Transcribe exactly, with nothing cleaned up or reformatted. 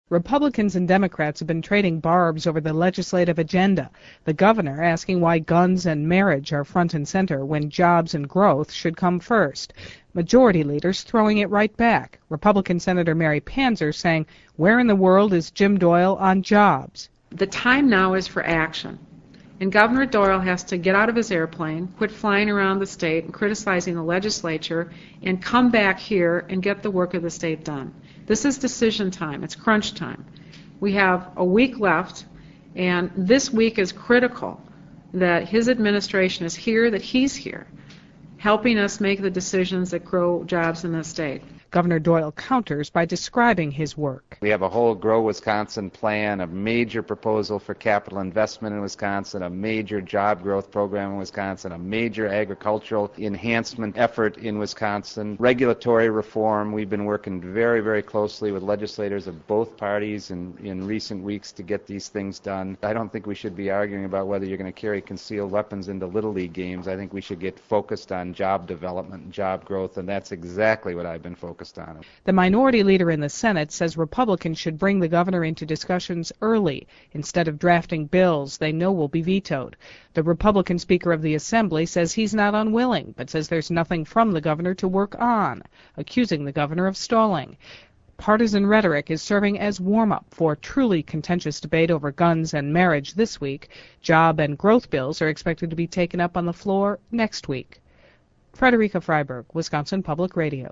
Republicans and Democrats have been trading barbs over the legislative agenda. The governor asking why guns and marriage are front and center when jobs and growth should come first. Majority leaders throwing it right back. Republican Senator Mary Panzer saying, where in the world is Jim Doyle on jobs? The time now is for action. And Governor Doyle has to get out of his airplane, quit flying around the state and criticizing the legislature, and come back here and get the work of the state done. This is decision time. It's crunch time. We have a week left, and this week is critical that his administration is here, that he's here, helping us make the decisions that grow jobs in the state. Governor Doyle counters by describing his work. We have a whole Grow Wisconsin plan, a major proposal for capital investment in Wisconsin, a major job growth program in Wisconsin, a major agricultural enhancement effort in Wisconsin, regulatory reform. We've been working very, very closely with legislators of both parties in, in recent weeks to get these things done. I don't think we should be arguing about whether you're going to carry concealed weapons into Little League games. I think we should get focused on job development and job growth, and that's exactly what I've been focused on. The minority leader in the Senate says Republicans should bring the governor into discussions early instead of drafting bills they know will be vetoed. The Republican Speaker of the Assembly says he's not unwilling, but says there's nothing from the governor to work on, accusing the governor of stalling. Partisan rhetoric is serving as warm-up for truly contentious debate over guns and marriage this week. Job and growth bills are expected to be taken up on the floor next week. Frederica Freiberg, Wisconsin Public Radio.